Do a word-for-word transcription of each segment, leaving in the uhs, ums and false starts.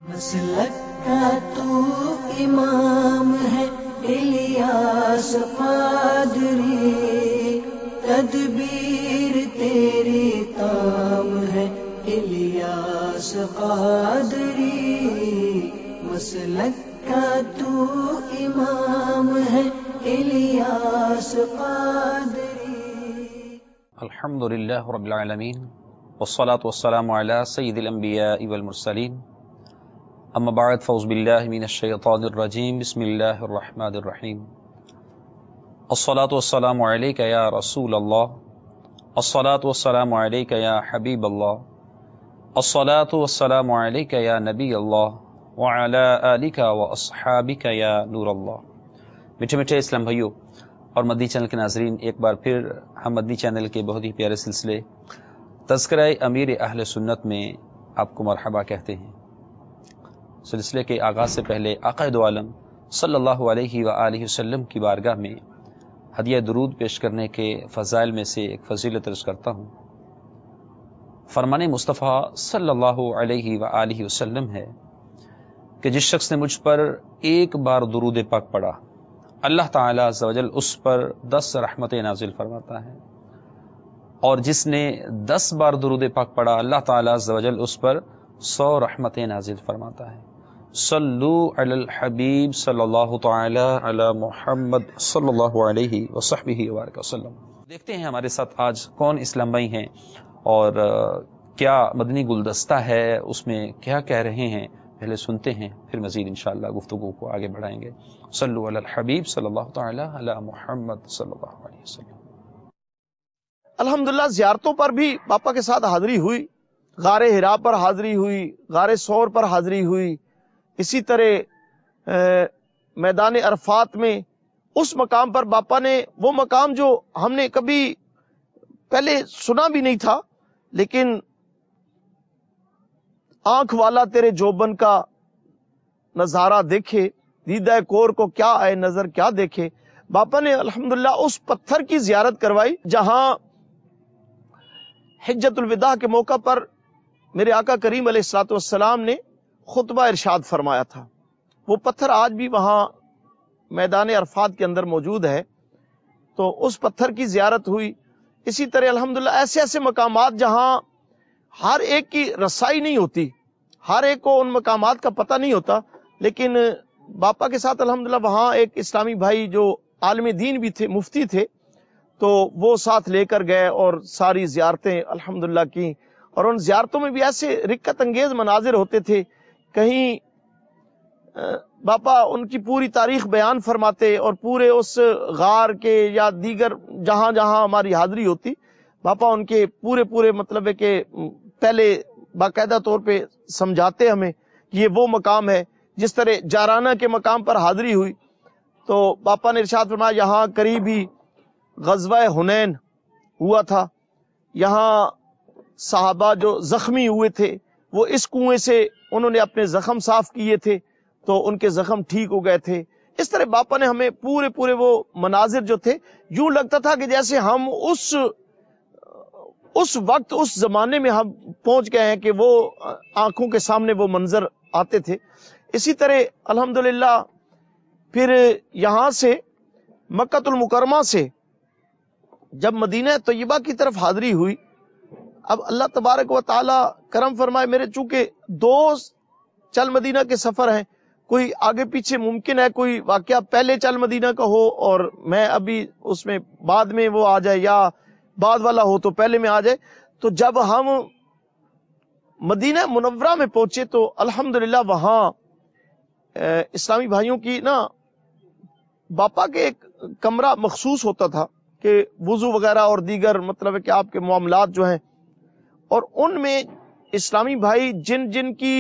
مسلک کا تو امام ہے الیاس قادری، تدبیر تیری تام ہے الیاس قادری، مسلک کا تو امام ہے الیاس قادری۔ الحمد للہ رب العالمین والصلاة والسلام علی سید الانبیاء والمرسلین، اما بعد فاعوذ باللہ من الشیطان الرجیم، بسم اللہ الرحمن الرحیم۔ الصلاة والسلام علیک یا رسول اللہ، الصلاة والسلام علیک یا حبیب اللہ، الصلاة والسلام علیک یا نبی اللہ، وعلی آلک واصحابک یا نور اللہ۔ میٹھے میٹھے اسلام بھائیو اور مدنی چینل کے ناظرین، ایک بار پھر ہم مدنی چینل کے بہت ہی پیارے سلسلے تذکرہ امیر اہل سنت میں آپ کو مرحبا کہتے ہیں۔ سلسلے کے آغاز سے پہلے آقا دو عالم صلی اللہ علیہ وآلہ وسلم کی بارگاہ میں ہدیہ درود پیش کرنے کے فضائل میں سے ایک فضیلت عرض کرتا ہوں۔ فرمان مصطفیٰ صلی اللہ علیہ وآلہ وسلم ہے کہ جس شخص نے مجھ پر ایک بار درود پاک پڑھا، اللہ تعالی عز و جل اس پر دس رحمتیں نازل فرماتا ہے، اور جس نے دس بار درود پاک پڑھا، اللہ تعالی عز و جل اس پر سو رحمتیں نازل فرماتا ہے۔ صلو علی الحبیب صلی اللہ تعالی علی محمد صلی اللہ علیہ وصحبہ وبارک وسلم۔ دیکھتے ہیں ہمارے ساتھ آج کون اسلام بھائی ہیں اور کیا مدنی گلدستہ ہے، اس میں کیا کہہ رہے ہیں، پہلے سنتے ہیں پھر مزید انشاءاللہ گفتگو کو آگے بڑھائیں گے۔ صلو علی الحبیب صلی اللہ تعالی علی محمد صلی اللہ علیہ وسلم۔ الحمدللہ زیارتوں پر بھی باپا کے ساتھ حاضری ہوئی، غار حرا پر حاضری ہوئی، غار ثور پر حاضری ہوئی، اسی طرح میدان عرفات میں اس مقام پر باپا نے، وہ مقام جو ہم نے کبھی پہلے سنا بھی نہیں تھا، لیکن آنکھ والا تیرے جوبن کا نظارہ دیکھے، دیدہ کور کو کیا آئے نظر کیا دیکھے، باپا نے الحمدللہ اس پتھر کی زیارت کروائی جہاں حجت الوداع کے موقع پر میرے آقا کریم علیہ الصلوۃ والسلام نے خطبہ ارشاد فرمایا تھا۔ وہ پتھر آج بھی وہاں میدان عرفات کے اندر موجود ہے، تو اس پتھر کی زیارت ہوئی۔ اسی طرح الحمدللہ ایسے ایسے مقامات جہاں ہر ایک کی رسائی نہیں ہوتی، ہر ایک کو ان مقامات کا پتہ نہیں ہوتا، لیکن باپا کے ساتھ الحمدللہ وہاں ایک اسلامی بھائی جو عالم دین بھی تھے، مفتی تھے، تو وہ ساتھ لے کر گئے اور ساری زیارتیں الحمدللہ کی، اور ان زیارتوں میں بھی ایسے رکت انگیز مناظر ہوتے تھے، کہیں باپا ان کی پوری تاریخ بیان فرماتے، اور پورے اس غار کے یا دیگر جہاں جہاں ہماری حاضری ہوتی، باپا ان کے پورے پورے مطلب ہے کہ پہلے باقاعدہ طور پہ سمجھاتے ہمیں کہ یہ وہ مقام ہے۔ جس طرح جارانہ کے مقام پر حاضری ہوئی تو باپا نے ارشاد فرمایا یہاں قریب ہی غزوہ حنین ہوا تھا، یہاں صحابہ جو زخمی ہوئے تھے وہ اس کنویں سے انہوں نے اپنے زخم صاف کیے تھے تو ان کے زخم ٹھیک ہو گئے تھے۔ اس طرح باپا نے ہمیں پورے پورے وہ مناظر جو تھے، یوں لگتا تھا کہ جیسے ہم اس اس وقت اس زمانے میں ہم پہنچ گئے ہیں کہ وہ آنکھوں کے سامنے وہ منظر آتے تھے۔ اسی طرح الحمدللہ پھر یہاں سے مکہ المکرمہ سے جب مدینہ طیبہ کی طرف حاضری ہوئی، اب اللہ تبارک و تعالی کرم فرمائے، میرے چونکہ دو چل مدینہ کے سفر ہیں، کوئی آگے پیچھے ممکن ہے کوئی واقعہ پہلے چل مدینہ کا ہو اور میں ابھی اس میں بعد میں وہ آ جائے، یا بعد والا ہو تو پہلے میں آ جائے۔ تو جب ہم مدینہ منورہ میں پہنچے تو الحمدللہ وہاں اسلامی بھائیوں کی نا باپا کے ایک کمرہ مخصوص ہوتا تھا کہ وضو وغیرہ اور دیگر مطلب ہے کہ آپ کے معاملات جو ہیں، اور ان میں اسلامی بھائی جن جن کی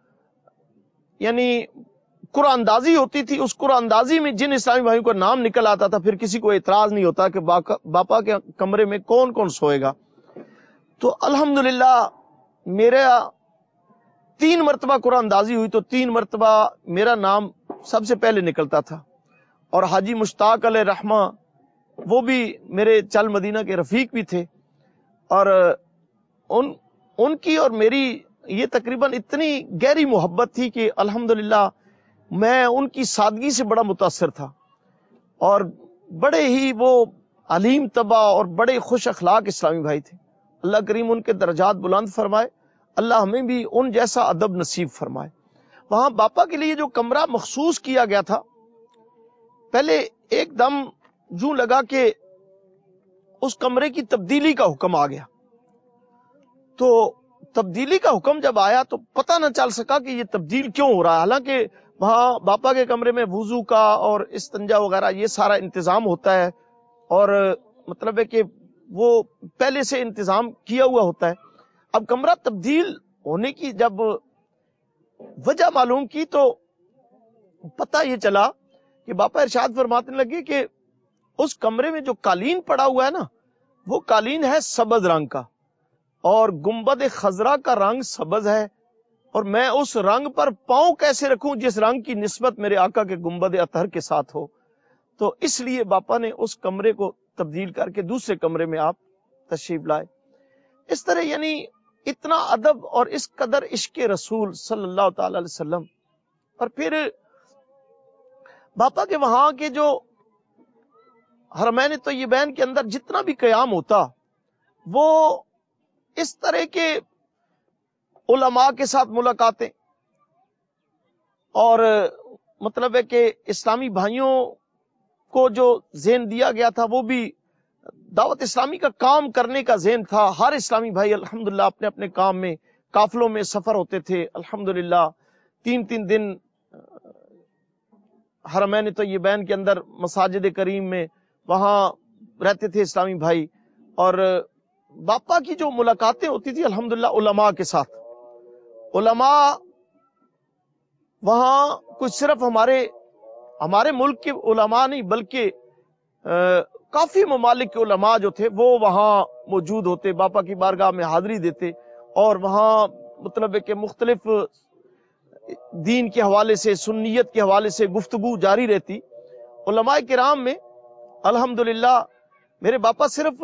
یعنی قرآن اندازی ہوتی تھی، اس قرآن اندازی میں جن اسلامی بھائیوں کا نام نکل آتا تھا، پھر کسی کو اعتراض نہیں ہوتا کہ باپا کے کمرے میں کون کون سوئے گا۔ تو الحمدللہ میرا تین مرتبہ قرآن اندازی ہوئی تو تین مرتبہ میرا نام سب سے پہلے نکلتا تھا، اور حاجی مشتاق علیہ رحمہ وہ بھی میرے چل مدینہ کے رفیق بھی تھے، اور ان ان کی اور میری یہ تقریباً اتنی گہری محبت تھی کہ الحمدللہ میں ان کی سادگی سے بڑا متاثر تھا، اور بڑے ہی وہ علیم طبع اور بڑے خوش اخلاق اسلامی بھائی تھے. اللہ کریم ان کے درجات بلند فرمائے، اللہ ہمیں بھی ان جیسا ادب نصیب فرمائے. وہاں باپا کے لیے جو کمرہ مخصوص کیا گیا تھا، پہلے ایک دم یوں لگا کہ اس کمرے کی تبدیلی کا حکم آ گیا. تو تبدیلی کا حکم جب آیا تو پتہ نہ چل سکا کہ یہ تبدیل کیوں ہو رہا ہے، حالانکہ وہاں باپا کے کمرے میں وضو کا اور استنجا وغیرہ یہ سارا انتظام ہوتا ہے، اور مطلب ہے کہ وہ پہلے سے انتظام کیا ہوا ہوتا ہے. اب کمرہ تبدیل ہونے کی جب وجہ معلوم کی تو پتہ یہ چلا کہ باپا ارشاد فرمانے لگے کہ اس کمرے میں جو قالین پڑا ہوا ہے نا، وہ قالین ہے سبز رنگ کا، اور گنبد خضرا کا رنگ سبز ہے، اور میں اس رنگ پر پاؤں کیسے رکھوں جس رنگ کی نسبت میرے آقا کے گنبد اطہر کے ساتھ ہو. تو اس لیے باپا نے اس کمرے کو تبدیل کر کے دوسرے کمرے میں آپ تشریف لائے. اس طرح یعنی اتنا ادب اور اس قدر عشق رسول صلی اللہ تعالی علیہ وسلم. اور پھر باپا کے وہاں کے جو حرمین طیبین کے اندر جتنا بھی قیام ہوتا، وہ اس طرح کے علماء کے ساتھ ملاقاتیں، اور مطلب ہے کہ اسلامی بھائیوں کو جو ذہن دیا گیا تھا وہ بھی دعوت اسلامی کا کام کرنے کا ذہن تھا. ہر اسلامی بھائی الحمدللہ اپنے اپنے کام میں قافلوں میں سفر ہوتے تھے. الحمدللہ تین تین دن حرمین طیبین کے اندر مساجد کریم میں وہاں رہتے تھے اسلامی بھائی. اور باپا کی جو ملاقاتیں ہوتی تھی الحمدللہ علماء کے ساتھ، علماء وہاں کچھ صرف ہمارے ہمارے ملک کے علماء نہیں بلکہ کافی ممالک کے علماء جو تھے وہ وہاں موجود ہوتے، باپا کی بارگاہ میں حاضری دیتے، اور وہاں مطلب ہے کہ مختلف دین کے حوالے سے، سنیت کے حوالے سے گفتگو جاری رہتی. علماء کرام میں الحمدللہ میرے باپا صرف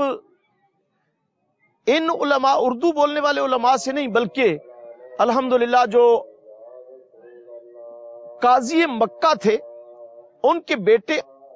ان علماء اردو بولنے والے علماء سے نہیں بلکہ الحمدللہ جو قاضی مکہ تھے ان کے بیٹے،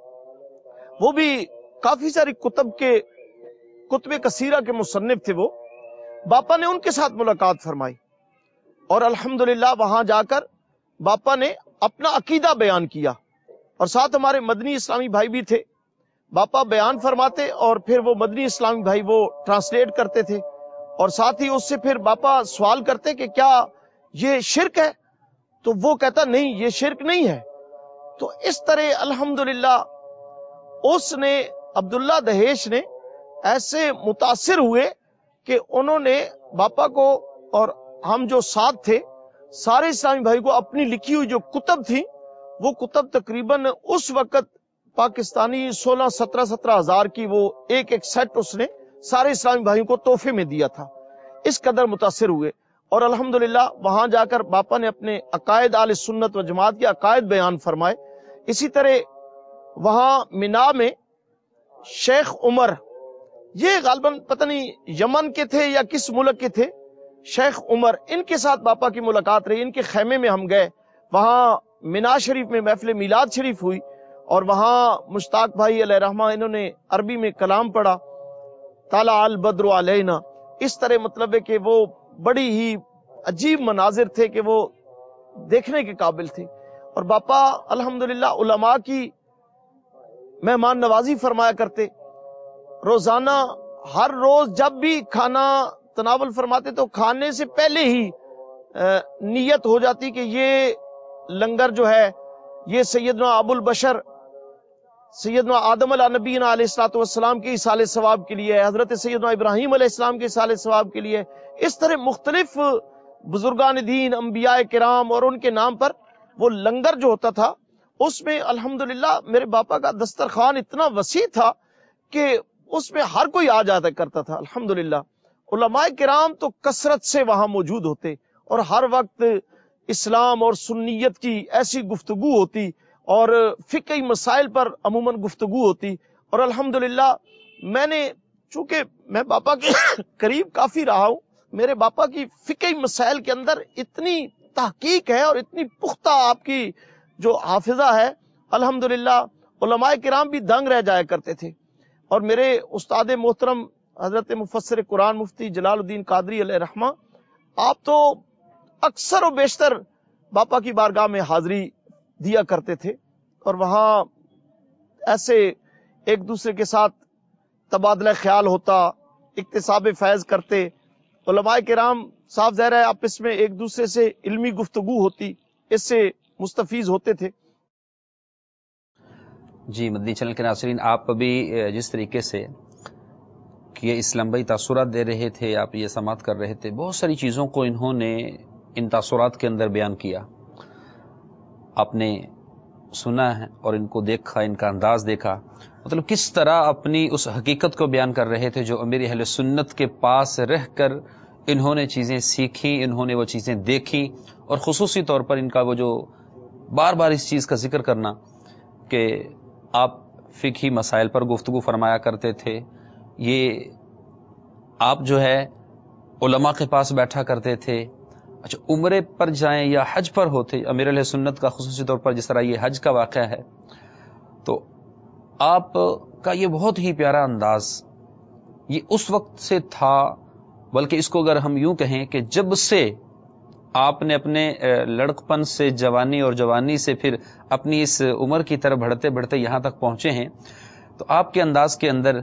وہ بھی کافی ساری کتب کے کتب کثیرہ کے مصنف تھے، وہ باپا نے ان کے ساتھ ملاقات فرمائی. اور الحمدللہ وہاں جا کر باپا نے اپنا عقیدہ بیان کیا، اور ساتھ ہمارے مدنی اسلامی بھائی بھی تھے. باپا بیان فرماتے اور پھر وہ مدنی اسلامی بھائی وہ ٹرانسلیٹ کرتے تھے، اور ساتھ ہی اس سے پھر باپا سوال کرتے کہ کیا یہ شرک ہے؟ تو وہ کہتا نہیں، یہ شرک نہیں ہے. تو اس طرح الحمدللہ اس نے عبداللہ دہیش نے ایسے متاثر ہوئے کہ انہوں نے باپا کو اور ہم جو ساتھ تھے سارے اسلامی بھائی کو اپنی لکھی ہوئی جو کتب تھی، وہ کتب تقریباً اس وقت پاکستانی سولہ سترہ سترہ ہزار کی وہ ایک ایک سیٹ اس نے سارے اسلامی بھائیوں کو تحفے میں دیا تھا. اس قدر متاثر ہوئے. اور الحمدللہ وہاں جا کر باپا نے اپنے عقائد اہل سنت و جماعت کے عقائد بیان فرمائے. اسی طرح وہاں مینا میں شیخ عمر، یہ غالباً پتہ نہیں یمن کے تھے یا کس ملک کے تھے، شیخ عمر، ان کے ساتھ باپا کی ملاقات رہی. ان کے خیمے میں ہم گئے، وہاں مینا شریف میں محفل میلاد شریف ہوئی، اور وہاں مشتاق بھائی علیہ رحمہ انہوں نے عربی میں کلام پڑھا، طلع البدر علینا. اس طرح مطلب ہے کہ وہ بڑی ہی عجیب مناظر تھے کہ وہ دیکھنے کے قابل تھے. اور باپا الحمدللہ علماء کی مہمان نوازی فرمایا کرتے. روزانہ ہر روز جب بھی کھانا تناول فرماتے تو کھانے سے پہلے ہی نیت ہو جاتی کہ یہ لنگر جو ہے یہ سیدنا ابو البشر سیدنا آدم علیہ نبینا علیہ الصلوۃ والسلام کے ایصال ثواب کے لیے، حضرت سیدنا ابراہیم علیہ السلام کے ایصال ثواب کے لیے. اس طرح مختلف بزرگان دین، انبیاء کرام اور ان کے نام پر وہ لنگر جو ہوتا تھا، اس میں الحمدللہ میرے باپا کا دسترخوان اتنا وسیع تھا کہ اس میں ہر کوئی آ جاتا کرتا تھا. الحمدللہ علماء کرام تو کثرت سے وہاں موجود ہوتے، اور ہر وقت اسلام اور سنیت کی ایسی گفتگو ہوتی، اور فقہی مسائل پر عموماً گفتگو ہوتی. اور الحمدللہ میں نے چونکہ میں باپا کے قریب کافی رہا ہوں، میرے باپا کی فقہی مسائل کے اندر اتنی تحقیق ہے اور اتنی پختہ آپ کی جو حافظہ ہے، الحمدللہ علماء کرام بھی دنگ رہ جایا کرتے تھے. اور میرے استاد محترم حضرت مفسر قرآن مفتی جلال الدین قادری علیہ رحمہ، آپ تو اکثر و بیشتر باپا کی بارگاہ میں حاضری دیا کرتے تھے، اور وہاں ایسے ایک دوسرے کے ساتھ تبادلہ خیال ہوتا، اکتساب فیض کرتے، علماء کرام صاف ظاہر ہے آپس میں ایک دوسرے سے علمی گفتگو ہوتی، اس سے مستفیض ہوتے تھے. جی مدنی چینل کے ناظرین، آپ ابھی جس طریقے سے کہ اسلام بھائی تاثرات دے رہے تھے، آپ یہ سماعت کر رہے تھے، بہت ساری چیزوں کو انہوں نے ان تاثرات کے اندر بیان کیا. آپ نے سنا ہے اور ان کو دیکھا، ان کا انداز دیکھا، مطلب کس طرح اپنی اس حقیقت کو بیان کر رہے تھے جو امیر اہل سنت کے پاس رہ کر انہوں نے چیزیں سیکھی، انہوں نے وہ چیزیں دیکھی. اور خصوصی طور پر ان کا وہ جو بار بار اس چیز کا ذکر کرنا کہ آپ فقہی مسائل پر گفتگو فرمایا کرتے تھے، یہ آپ جو ہے علماء کے پاس بیٹھا کرتے تھے. اچھا عمرے پر جائیں یا حج پر ہوتے، امیر علیہ سنت کا خصوصی طور پر جس طرح یہ حج کا واقعہ ہے، تو آپ کا یہ بہت ہی پیارا انداز یہ اس وقت سے تھا، بلکہ اس کو اگر ہم یوں کہیں کہ جب سے آپ نے اپنے لڑکپن سے جوانی اور جوانی سے پھر اپنی اس عمر کی طرف بڑھتے بڑھتے یہاں تک پہنچے ہیں، تو آپ کے انداز کے اندر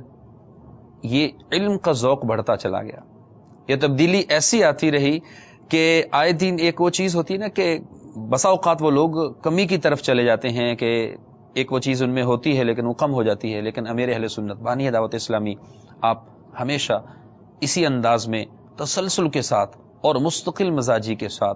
یہ علم کا ذوق بڑھتا چلا گیا. یہ تبدیلی ایسی آتی رہی کہ آئے دن ایک وہ چیز ہوتی ہے نا کہ بسا اوقات وہ لوگ کمی کی طرف چلے جاتے ہیں کہ ایک وہ چیز ان میں ہوتی ہے لیکن وہ کم ہو جاتی ہے. لیکن امیر اہل سنت بانی دعوت اسلامی آپ ہمیشہ اسی انداز میں تسلسل کے ساتھ اور مستقل مزاجی کے ساتھ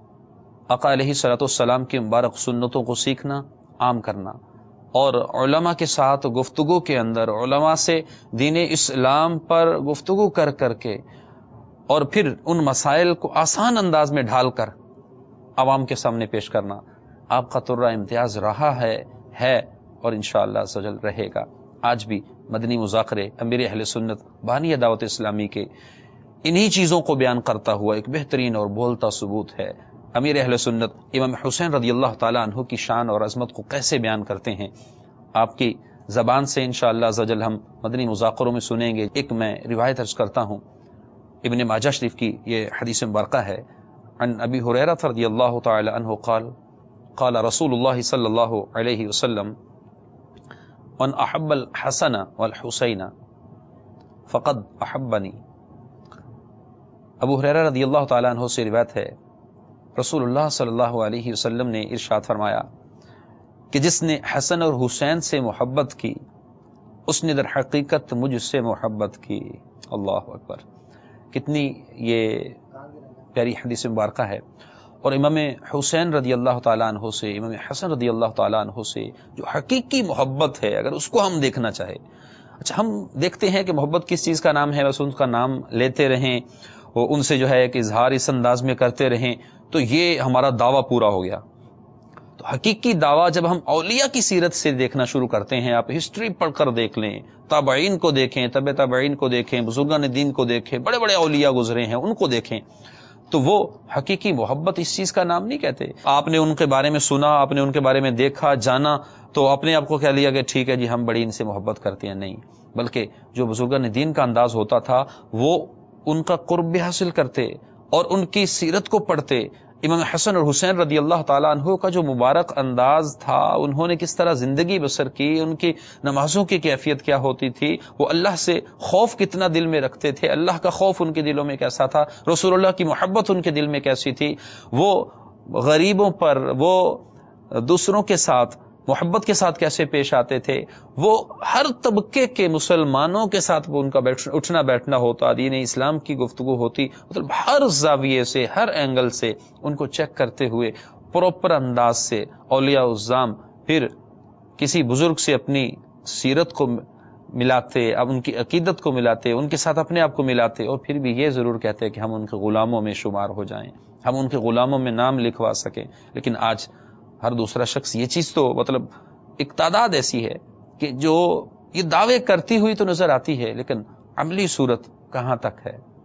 آقا علیہ الصلوۃ والسلام کی مبارک سنتوں کو سیکھنا، عام کرنا، اور علماء کے ساتھ گفتگو کے اندر علماء سے دین اسلام پر گفتگو کر کر کے اور پھر ان مسائل کو آسان انداز میں ڈھال کر عوام کے سامنے پیش کرنا آپ کا طرہ امتیاز رہا ہے ہے اور انشاءاللہ سجل رہے گا. آج بھی مدنی مذاکرے امیر اہل سنت بانی دعوت اسلامی کے انہی چیزوں کو بیان کرتا ہوا ایک بہترین اور بولتا ثبوت ہے. امیر اہل سنت امام حسین رضی اللہ تعالیٰ عنہ کی شان اور عظمت کو کیسے بیان کرتے ہیں، آپ کی زبان سے انشاءاللہ زجل ہم مدنی مذاکروں میں سنیں گے. ایک میں روایت عرض کرتا ہوں، ابن ماجہ شریف کی یہ حدیث مبارکہ ہے. عن ابی ہریرہ رضی اللہ تعالی عنہ قال قال رسول اللہ صلی اللہ علیہ وسلم من احب الحسن والحسین فقد احبنی. ابو ہریرہ رضی اللہ تعالی عنہ سے روایت ہے، رسول اللہ صلی اللہ علیہ وسلم نے ارشاد فرمایا کہ جس نے حسن اور حسین سے محبت کی اس نے در حقیقت مجھ سے محبت کی. اللہ اکبر، کتنی یہ پیاری حدیث مبارکہ ہے. اور امام حسین رضی اللہ تعالیٰ عنہ سے، امام حسن رضی اللہ تعالیٰ عنہ سے جو حقیقی محبت ہے، اگر اس کو ہم دیکھنا چاہے، اچھا ہم دیکھتے ہیں کہ محبت کس چیز کا نام ہے، بس ان کا نام لیتے رہیں اور ان سے جو ہے کہ اظہار اس انداز میں کرتے رہیں تو یہ ہمارا دعویٰ پورا ہو گیا. تو حقیقی دعویٰ جب ہم اولیاء کی سیرت سے دیکھنا شروع کرتے ہیں، آپ ہسٹری پڑھ کر دیکھ لیں، تابعین کو دیکھیں، تبع تابعین کو دیکھیں، بزرگان دین کو دیکھیں، بڑے بڑے اولیاء گزرے ہیں ان کو دیکھیں، تو وہ حقیقی محبت اس چیز کا نام نہیں کہتے. آپ نے ان کے بارے میں سنا، آپ نے ان کے بارے میں دیکھا، جانا، تو اپنے آپ کو کہہ لیا کہ ٹھیک ہے جی ہم بڑی ان سے محبت کرتے ہیں. نہیں، بلکہ جو بزرگان دین کا انداز ہوتا تھا وہ ان کا قرب بھی حاصل کرتے اور ان کی سیرت کو پڑھتے. امام حسن اور حسین رضی اللہ تعالیٰ عنہ کا جو مبارک انداز تھا، انہوں نے کس طرح زندگی بسر کی، ان کی نمازوں کی کیفیت کیا ہوتی تھی، وہ اللہ سے خوف کتنا دل میں رکھتے تھے، اللہ کا خوف ان کے دلوں میں کیسا تھا، رسول اللہ کی محبت ان کے دل میں کیسی تھی، وہ غریبوں پر، وہ دوسروں کے ساتھ محبت کے ساتھ کیسے پیش آتے تھے، وہ ہر طبقے کے مسلمانوں کے ساتھ وہ ان کا اٹھنا بیٹھنا ہوتا، دین اسلام کی گفتگو ہوتی، مطلب ہر زاویے سے، ہر اینگل سے ان کو چیک کرتے ہوئے پراپر انداز سے اولیاء الزام پھر کسی بزرگ سے اپنی سیرت کو ملاتے، اب ان کی عقیدت کو ملاتے، ان کے ساتھ اپنے آپ کو ملاتے، اور پھر بھی یہ ضرور کہتے کہ ہم ان کے غلاموں میں شمار ہو جائیں، ہم ان کے غلاموں میں نام لکھوا سکیں. لیکن آج ہر دوسرا شخص یہ چیز تو مطلب ایک تعداد ایسی ہے کہ جو یہ دعوے کرتی ہوئی تو نظر آتی ہے، لیکن عملی صورت کہاں تک ہے.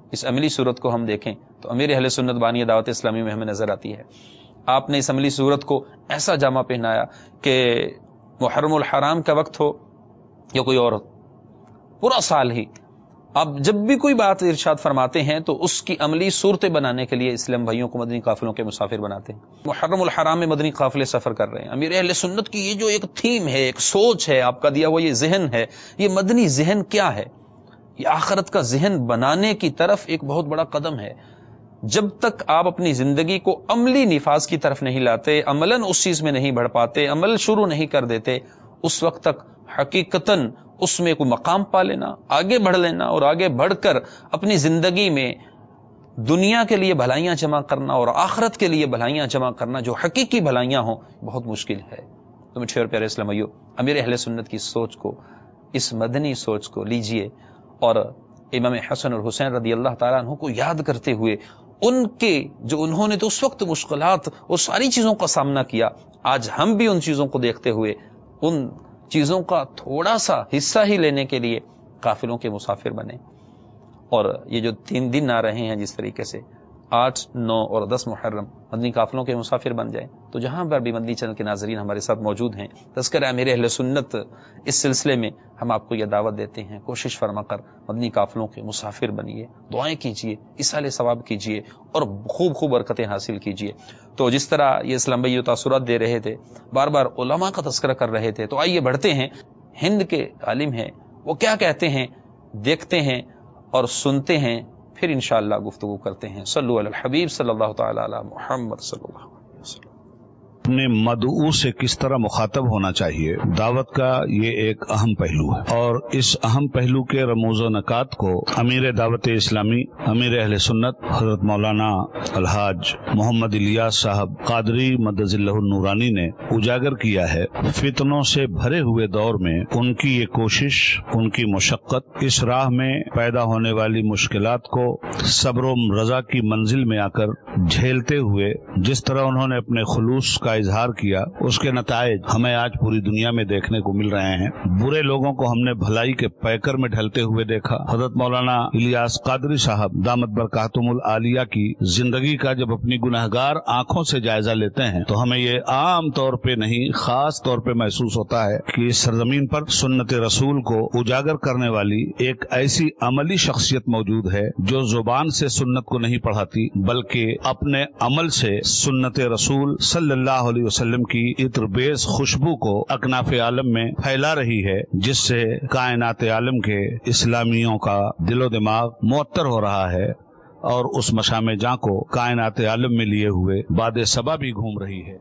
اس عملی صورت کو ہم دیکھیں تو امیر اہل سنت بانی دعوت اسلامی میں ہمیں نظر آتی ہے. آپ نے اس عملی صورت کو ایسا جامہ پہنایا کہ محرم الحرام کا وقت ہو یا کوئی اور پورا سال ہی آپ جب بھی کوئی بات ارشاد فرماتے ہیں تو اس کی عملی صورتیں بنانے کے لیے اسلام بھائیوں کو مدنی قافلوں کے مسافر بناتے ہیں. محرم الحرام میں مدنی قافلے سفر کر رہے ہیں. امیر اہل سنت کی یہ جو ایک تھیم ہے، ایک سوچ ہے، آپ کا دیا ہوا یہ ذہن ہے، یہ مدنی ذہن کیا ہے؟ یہ آخرت کا ذہن بنانے کی طرف ایک بہت بڑا قدم ہے. جب تک آپ اپنی زندگی کو عملی نفاذ کی طرف نہیں لاتے، عملاً اس چیز میں نہیں بڑھ پاتے، عمل شروع نہیں کر دیتے، اس وقت تک حقیقتاً اس میں کوئی مقام پا لینا، آگے بڑھ لینا اور آگے بڑھ کر اپنی زندگی میں دنیا کے لیے بھلائیاں جمع کرنا اور آخرت کے لیے بھلائیاں جمع کرنا جو حقیقی بھلائیاں ہوں بہت مشکل ہے. تو میٹھے اور پیارے اسلامیو، امیر اہل سنت کی سوچ کو، اس مدنی سوچ کو لیجئے اور امام حسن اور حسین رضی اللہ تعالیٰ عنہ کو یاد کرتے ہوئے ان کے جو انہوں نے تو اس وقت مشکلات اور ساری چیزوں کا سامنا کیا، آج ہم بھی ان چیزوں کو دیکھتے ہوئے ان چیزوں کا تھوڑا سا حصہ ہی لینے کے لیے قافلوں کے مسافر بنے. اور یہ جو تین دن آ رہے ہیں جس طریقے سے آٹھ نو اور دس محرم مدنی قافلوں کے مسافر بن جائیں، تو جہاں پر بھی مدنی چینل کے ناظرین ہمارے ساتھ موجود ہیں، تذکرہ امیر اہل سنت اس سلسلے میں ہم آپ کو یہ دعوت دیتے ہیں، کوشش فرما کر مدنی قافلوں کے مسافر بنیے، دعائیں کیجیے، ایصال ثواب کیجیے اور خوب خوب برکتیں حاصل کیجیے. تو جس طرح یہ اسلام بھائی تاثرات دے رہے تھے، بار بار علماء کا تذکرہ کر رہے تھے، تو آئیے بڑھتے ہیں. ہند کے عالم ہیں، وہ کیا کہتے ہیں دیکھتے ہیں اور سنتے ہیں، پھر انشاءاللہ گفتگو کرتے ہیں. صلو علی الحبیب صلی اللہ تعالی علی محمد صلی اللہ علیہ وسلم. اپنے مدعو سے کس طرح مخاطب ہونا چاہیے، دعوت کا یہ ایک اہم پہلو ہے، اور اس اہم پہلو کے رموز و نکات کو امیر دعوت اسلامی امیر اہل سنت حضرت مولانا الحاج محمد الیاس صاحب قادری مدظ اللہ النورانی نے اجاگر کیا ہے. فتنوں سے بھرے ہوئے دور میں ان کی یہ کوشش، ان کی مشقت، اس راہ میں پیدا ہونے والی مشکلات کو صبر و رضا کی منزل میں آ کر جھیلتے ہوئے جس طرح انہوں نے اپنے خلوص کا اظہار کیا، اس کے نتائج ہمیں آج پوری دنیا میں دیکھنے کو مل رہے ہیں. برے لوگوں کو ہم نے بھلائی کے پیکر میں ڈھلتے ہوئے دیکھا. حضرت مولانا الیاس قادری صاحب دامت برکاتہم العالیہ کی زندگی کا جب اپنی گناہگار آنکھوں سے جائزہ لیتے ہیں تو ہمیں یہ عام طور پہ نہیں، خاص طور پہ محسوس ہوتا ہے کہ اس سرزمین پر سنت رسول کو اجاگر کرنے والی ایک ایسی عملی شخصیت موجود ہے جو زبان سے سنت کو نہیں پڑھاتی بلکہ اپنے عمل سے سنت رسول صلی اللہ علیہ وسلم کی عطر بیز خوشبو کو اکناف عالم میں پھیلا رہی ہے، جس سے کائنات عالم کے اسلامیوں کا دل و دماغ معطر ہو رہا ہے اور اس مشام جاں کو کائنات عالم میں لیے ہوئے باد صبا بھی گھوم رہی ہے.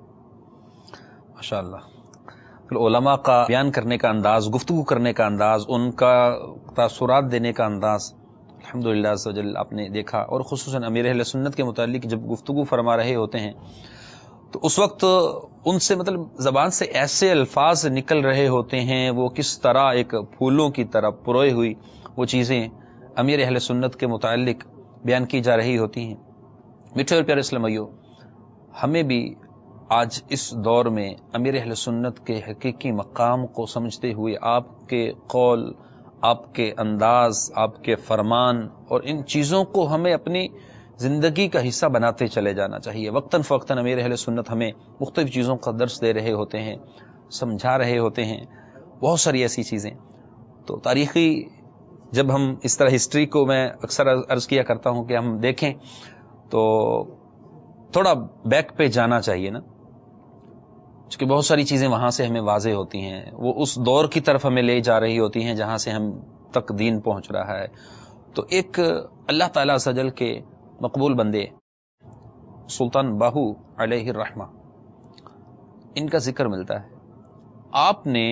ماشاءاللہ، علماء کا بیان کرنے کا انداز، گفتگو کرنے کا انداز، ان کا تاثرات دینے کا انداز الحمدللہ عز و جل آپ نے دیکھا. اور خصوصاً امیر اہل سنت کے متعلق جب گفتگو فرما رہے ہوتے ہیں تو اس وقت ان سے مطلب زبان سے ایسے الفاظ نکل رہے ہوتے ہیں، وہ کس طرح ایک پھولوں کی طرح پروئی ہوئی وہ چیزیں امیر اہل سنت کے متعلق بیان کی جا رہی ہوتی ہیں. میٹھے اور پیارے اسلامیو، ہمیں بھی آج اس دور میں امیر اہل سنت کے حقیقی مقام کو سمجھتے ہوئے آپ کے قول، آپ کے انداز، آپ کے فرمان اور ان چیزوں کو ہمیں اپنی زندگی کا حصہ بناتے چلے جانا چاہیے. وقتاً فوقتاً امیر اہل سنت ہمیں مختلف چیزوں کا درس دے رہے ہوتے ہیں، سمجھا رہے ہوتے ہیں، بہت ساری ایسی چیزیں. تو تاریخی جب ہم اس طرح ہسٹری کو میں اکثر عرض کیا کرتا ہوں کہ ہم دیکھیں تو تھوڑا بیک پہ جانا چاہیے نا، کیونکہ بہت ساری چیزیں وہاں سے ہمیں واضح ہوتی ہیں، وہ اس دور کی طرف ہمیں لے جا رہی ہوتی ہیں جہاں سے ہم تک دین پہنچ رہا ہے. تو ایک اللہ تعالیٰ سجل کے مقبول بندے سلطان باہو علیہ الرحمہ، ان کا ذکر ملتا ہے. آپ نے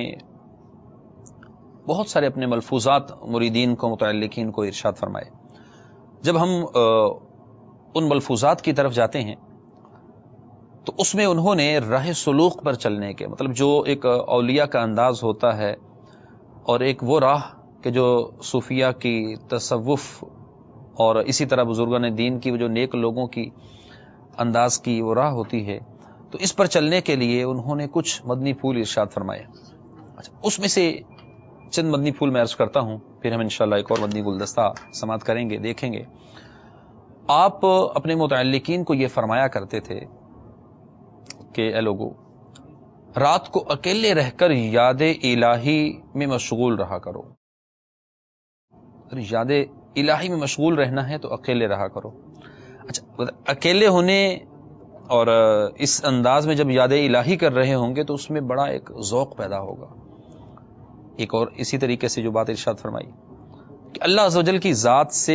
بہت سارے اپنے ملفوظات مریدین کو، متعلقین کو ارشاد فرمائے. جب ہم ان ملفوظات کی طرف جاتے ہیں تو اس میں انہوں نے راہ سلوک پر چلنے کے مطلب جو ایک اولیاء کا انداز ہوتا ہے اور ایک وہ راہ کہ جو صوفیہ کی، تصوف اور اسی طرح بزرگان دین کی، جو نیک لوگوں کی انداز کی وہ راہ ہوتی ہے، تو اس پر چلنے کے لیے انہوں نے کچھ مدنی پھول ارشاد فرمائے. اچھا، اس میں سے چند مدنی پھول میں عرض کرتا ہوں پھر ہم انشاءاللہ ایک اور مدنی گلدستہ سماعت کریں گے، دیکھیں گے. آپ اپنے متعلقین کو یہ فرمایا کرتے تھے کہ اے لوگو، رات کو اکیلے رہ کر یاد الہی میں مشغول رہا کرو. یاد الہی میں مشغول رہنا ہے تو اکیلے رہا کرو. اچھا، اکیلے ہونے اور اس انداز میں جب یاد الہی کر رہے ہوں گے تو اس میں بڑا ایک ذوق پیدا ہوگا. ایک اور اسی طریقے سے جو بات ارشاد فرمائی کہ اللہ عز و جل کی ذات سے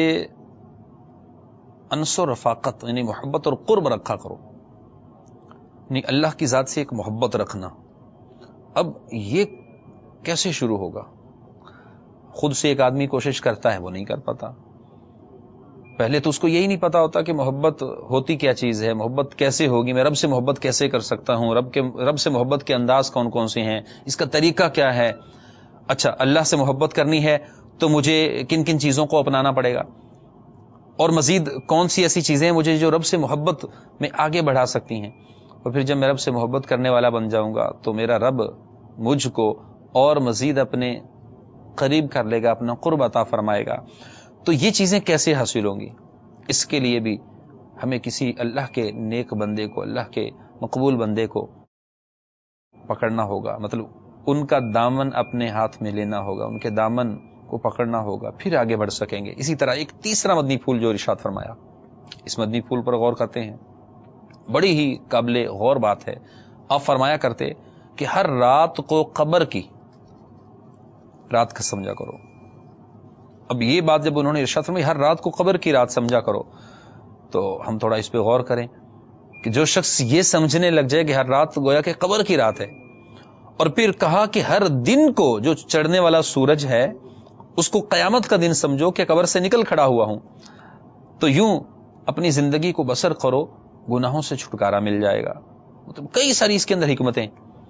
انس و رفاقت یعنی محبت اور قرب رکھا کرو، یعنی اللہ کی ذات سے ایک محبت رکھنا. اب یہ کیسے شروع ہوگا؟ خود سے ایک آدمی کوشش کرتا ہے، وہ نہیں کر پاتا. پہلے تو اس کو یہی نہیں پتا ہوتا کہ محبت ہوتی کیا چیز ہے، محبت کیسے ہوگی، میں رب سے محبت کیسے کر سکتا ہوں، رب کے رب سے محبت کے انداز کون کون سے ہیں، اس کا طریقہ کیا ہے. اچھا، اللہ سے محبت کرنی ہے تو مجھے کن کن چیزوں کو اپنانا پڑے گا، اور مزید کون سی ایسی چیزیں مجھے جو رب سے محبت میں آگے بڑھا سکتی ہیں. اور پھر جب میں رب سے محبت کرنے والا بن جاؤں گا تو میرا رب مجھ کو اور مزید اپنے قریب کر لے گا، اپنا قرب عطا فرمائے گا. تو یہ چیزیں کیسے حاصل ہوں گی؟ اس کے لیے بھی ہمیں کسی اللہ کے نیک بندے کو، اللہ کے مقبول بندے کو پکڑنا ہوگا، مطلب ان کا دامن اپنے ہاتھ میں لینا ہوگا، ان کے دامن کو پکڑنا ہوگا، پھر آگے بڑھ سکیں گے. اسی طرح ایک تیسرا مدنی پھول جو ارشاد فرمایا، اس مدنی پھول پر غور کرتے ہیں، بڑی ہی قابل غور بات ہے. آپ فرمایا کرتے کہ ہر رات کو قبر کی رات کا سمجھا کرو. اب یہ بات جب انہوں نے ارشاد فرمائی ہر رات کو قبر کی رات سمجھا کرو، تو ہم تھوڑا اس پہ غور کریں کہ جو شخص یہ سمجھنے لگ جائے کہ ہر رات گویا کہ قبر کی رات ہے، اور پھر کہا کہ ہر دن کو جو چڑھنے والا سورج ہے اس کو قیامت کا دن سمجھو کہ قبر سے نکل کھڑا ہوا ہوں، تو یوں اپنی زندگی کو بسر کرو، گناہوں سے چھٹکارا مل جائے گا. مطلب کئی ساری اس کے اندر حکمتیں،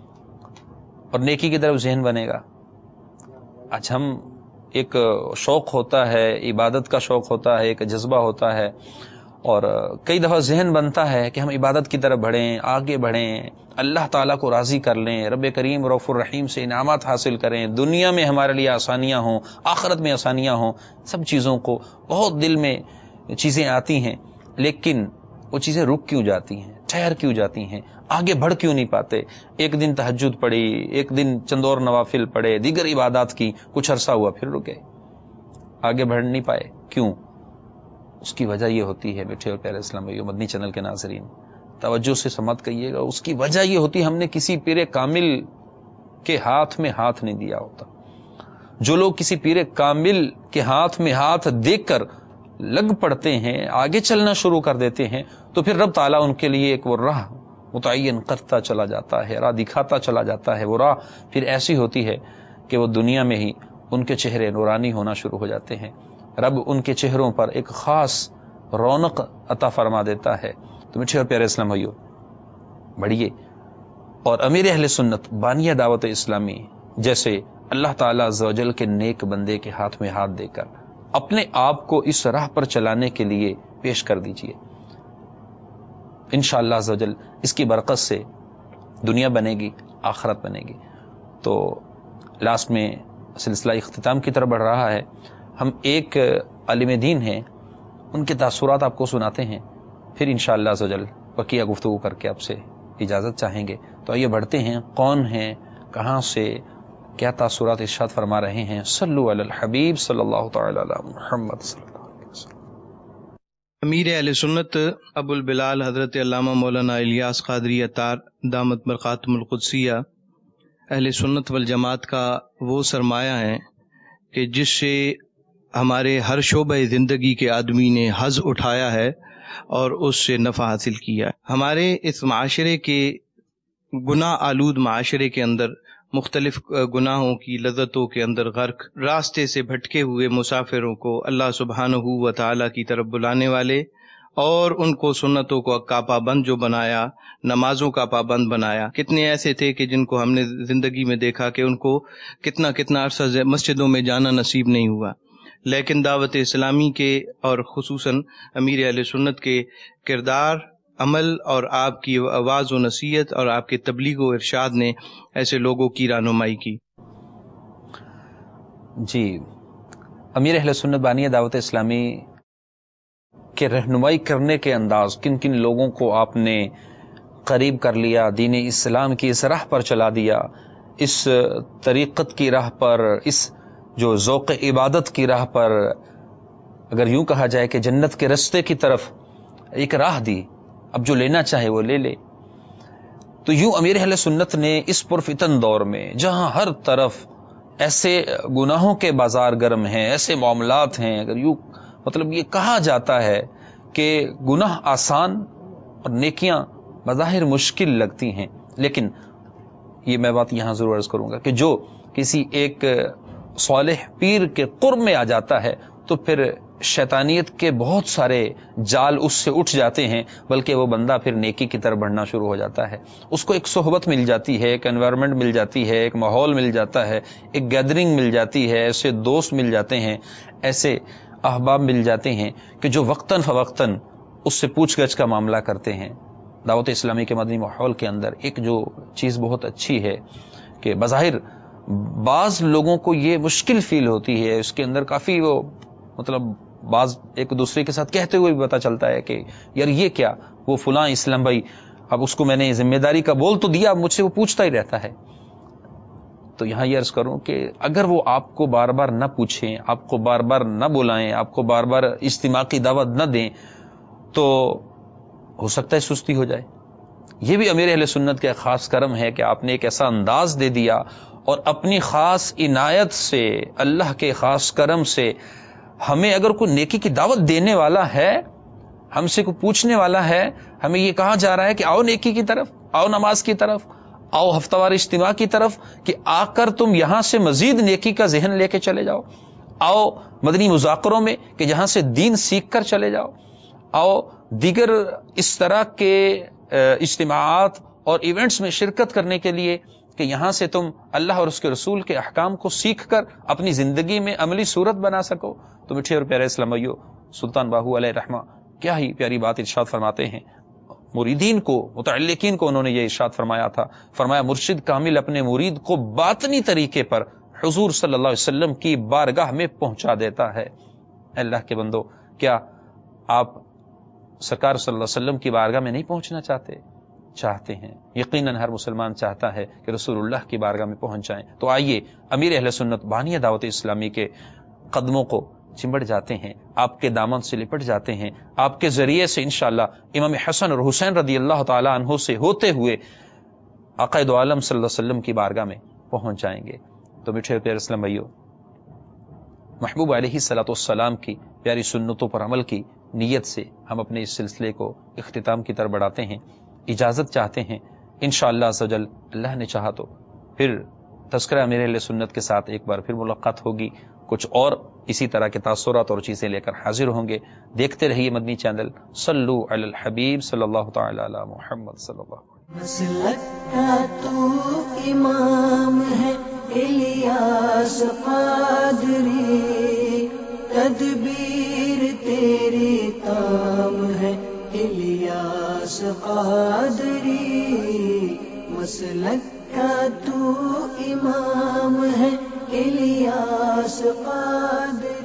اور نیکی کی طرف ذہن بنے گا. آج ہم ایک شوق ہوتا ہے، عبادت کا شوق ہوتا ہے، ایک جذبہ ہوتا ہے، اور کئی دفعہ ذہن بنتا ہے کہ ہم عبادت کی طرف بڑھیں، آگے بڑھیں، اللہ تعالیٰ کو راضی کر لیں، رب کریم رؤوف الرحیم سے انعامات حاصل کریں، دنیا میں ہمارے لیے آسانیاں ہوں، آخرت میں آسانیاں ہوں. سب چیزوں کو بہت دل میں چیزیں آتی ہیں، لیکن وہ چیزیں رک کیوں جاتی ہیں، ٹھہر کیوں جاتی ہیں، آگے بڑھ کیوں نہیں پاتے؟ ایک دن تہجد پڑھی، ایک دن چند اور نوافل پڑھے، دیگر عبادات کی، کچھ عرصہ ہوا پھر رکے، آگے بڑھ نہیں پائے. کیوں؟ اس کی وجہ یہ ہوتی ہے بیٹھے اور پیارے اسلام بھائیو، مدنی چینل کے ناظرین توجہ سے سماعت کیجیے گا، اس کی وجہ یہ ہوتی ہے ہم نے کسی پیر کامل کے ہاتھ میں ہاتھ نہیں دیا ہوتا. جو لوگ کسی پیر کامل کے ہاتھ میں ہاتھ دیکھ کر لگ پڑتے ہیں، آگے چلنا شروع کر دیتے ہیں، تو پھر رب تعالیٰ ان کے لیے ایک وہ راہ متعین کرتا چلا جاتا ہے، راہ دکھاتا چلا جاتا ہے. وہ راہ پھر ایسی ہوتی ہے کہ وہ دنیا میں ہی ان کے چہرے نورانی ہونا شروع ہو جاتے ہیں، رب ان کے چہروں پر ایک خاص رونق عطا فرما دیتا ہے. تو میٹھے اور پیارے اسلام بھائیو، بڑھیے اور امیر اہل سنت بانیہ دعوت اسلامی جیسے اللہ تعالیٰ عز و جل کے نیک بندے کے ہاتھ میں ہاتھ دے کر اپنے آپ کو اس راہ پر چلانے کے لیے پیش کر دیجئے. انشاءاللہ عز و جل اس کی برکت سے دنیا بنے گی، آخرت بنے گی. تو لاسٹ میں سلسلہ اختتام کی طرف بڑھ رہا ہے. ہم ایک عالم دین ہیں، ان کے تاثرات آپ کو سناتے ہیں، پھر انشاءاللہ عز و جل بقیہ گفتگو کر کے آپ سے اجازت چاہیں گے. تو آئیے بڑھتے ہیں، کون ہیں، کہاں سے، کیا تاثرات ارشاد فرما رہے ہیں. صلو علی الحبیب صلی اللہ تعالی علی محمد صلی اللہ علیہ وسلم. امیر اہل سنت ابو البلال حضرت علامہ مولانا الیاس قادری اطار دامت برکاتہم القدسیہ اہل سنت والجماعت کا وہ سرمایہ ہے کہ جس سے ہمارے ہر شعبہ زندگی کے آدمی نے حظ اٹھایا ہے اور اس سے نفع حاصل کیا ہے. ہمارے اس معاشرے کے گناہ آلود معاشرے کے اندر مختلف گناہوں کی لذتوں کے اندر غرق، راستے سے بھٹکے ہوئے مسافروں کو اللہ سبحانہ و تعالیٰ کی طرف بلانے والے اور ان کو سنتوں کو کا پابند جو بنایا، نمازوں کا پابند بنایا. کتنے ایسے تھے کہ جن کو ہم نے زندگی میں دیکھا کہ ان کو کتنا کتنا عرصہ مسجدوں میں جانا نصیب نہیں ہوا، لیکن دعوت اسلامی کے اور خصوصاً امیر اہل سنت کے کردار، عمل اور آپ کی آواز و نصیحت اور آپ کے تبلیغ و ارشاد نے ایسے لوگوں کی رہنمائی کی. جی امیر اہل سنت بانی دعوت اسلامی کے رہنمائی کرنے کے انداز، کن کن لوگوں کو آپ نے قریب کر لیا، دین اسلام کی اس راہ پر چلا دیا، اس طریقت کی راہ پر، اس جو ذوق عبادت کی راہ پر، اگر یوں کہا جائے کہ جنت کے رستے کی طرف ایک راہ دی، اب جو لینا چاہے وہ لے لے۔ تو یوں امیر اہل سنت نے اس پرفتن دور میں جہاں ہر طرف ایسے گناہوں کے بازار گرم ہیں، ایسے معاملات ہیں، اگر یوں مطلب یہ کہا جاتا ہے کہ گناہ آسان اور نیکیاں بظاہر مشکل لگتی ہیں، لیکن یہ میں بات یہاں ضرور عرض کروں گا کہ جو کسی ایک صالح پیر کے قرب میں آ جاتا ہے تو پھر شیطانیت کے بہت سارے جال اس سے اٹھ جاتے ہیں، بلکہ وہ بندہ پھر نیکی کی طرف بڑھنا شروع ہو جاتا ہے۔ اس کو ایک صحبت مل جاتی ہے، ایک انوائرمنٹ مل جاتی ہے، ایک ماحول مل جاتا ہے، ایک گیدرنگ مل جاتی ہے، ایسے دوست مل جاتے ہیں، ایسے احباب مل جاتے ہیں کہ جو وقتاً فوقتاً اس سے پوچھ گچھ کا معاملہ کرتے ہیں۔ دعوت اسلامی کے مدنی ماحول کے اندر ایک جو چیز بہت اچھی ہے کہ بظاہر بعض لوگوں کو یہ مشکل فیل ہوتی ہے، اس کے اندر کافی وہ مطلب بعض ایک دوسرے کے ساتھ کہتے ہوئے بھی پتا چلتا ہے کہ یار یہ کیا، وہ فلاں اسلام بھائی، اب اس کو میں نے ذمہ داری کا بول تو دیا، اب مجھ سے وہ پوچھتا ہی رہتا ہے۔ تو یہاں یہ عرض کروں کہ اگر وہ آپ کو بار بار نہ پوچھیں، آپ کو بار بار نہ بلائیں، آپ کو بار بار اجتماع کی دعوت نہ دیں، تو ہو سکتا ہے سستی ہو جائے۔ یہ بھی امیر اہل سنت کا خاص کرم ہے کہ آپ نے ایک ایسا انداز دے دیا اور اپنی خاص عنایت سے، اللہ کے خاص کرم سے ہمیں اگر کوئی نیکی کی دعوت دینے والا ہے، ہم سے کوئی پوچھنے والا ہے، ہمیں یہ کہا جا رہا ہے کہ آؤ نیکی کی طرف، آؤ نماز کی طرف، آؤ ہفتہ وار اجتماع کی طرف، کہ آ کر تم یہاں سے مزید نیکی کا ذہن لے کے چلے جاؤ، آؤ مدنی مذاکروں میں کہ جہاں سے دین سیکھ کر چلے جاؤ، آؤ دیگر اس طرح کے اجتماعات اور ایونٹس میں شرکت کرنے کے لیے کہ یہاں سے تم اللہ اور اس کے رسول کے احکام کو سیکھ کر اپنی زندگی میں عملی صورت بنا سکو۔ تو میٹھے اور پیارے اسلامیو، سلطان باہو علیہ رحمہ کیا ہی پیاری بات ارشاد فرماتے ہیں، مریدین کو، متعلقین کو انہوں نے یہ ارشاد فرمایا تھا، فرمایا مرشد کامل اپنے مرید کو باطنی طریقے پر حضور صلی اللہ علیہ وسلم کی بارگاہ میں پہنچا دیتا ہے۔ اللہ کے بندو، کیا آپ سرکار صلی اللہ علیہ وسلم کی بارگاہ میں نہیں پہنچنا چاہتے؟ چاہتے ہیں، یقیناً ہر مسلمان چاہتا ہے کہ رسول اللہ کی بارگاہ میں پہنچ جائیں۔ تو آئیے امیر اہل سنت بانی دعوت اسلامی کے قدموں کو چمبڑ جاتے ہیں، آپ کے دامن سے لپٹ جاتے ہیں، آپ کے ذریعے سے انشاءاللہ امام حسن اور حسین رضی اللہ تعالی عنہ سے ہوتے ہوئے آقا دو عالم صلی اللہ علیہ وسلم کی بارگاہ میں پہنچ جائیں گے۔ تو میٹھے پیارے اسلام بھائیو، محبوب علیہ الصلوۃ والسلام کی پیاری سنتوں پر عمل کی نیت سے ہم اپنے اس سلسلے کو اختتام کی طرف بڑھاتے ہیں، اجازت چاہتے ہیں۔ انشاءاللہ عز و جل اللہ نے چاہا تو پھر تذکرہ امیر اہل سنت کے ساتھ ایک بار پھر ملاقات ہوگی، کچھ اور اسی طرح کے تاثرات اور چیزیں لے کر حاضر ہوں گے۔ دیکھتے رہیے مدنی چینل۔ صلو علی الحبیب صلی اللہ تعالی علی محمد صلی اللہ علیہ وسلم۔ مسلک کا تو امام ہے الیاس قادری، تدبیر تیری تام ہے الیاس قادری، مسلک کا تو امام ہے الیاس قادری۔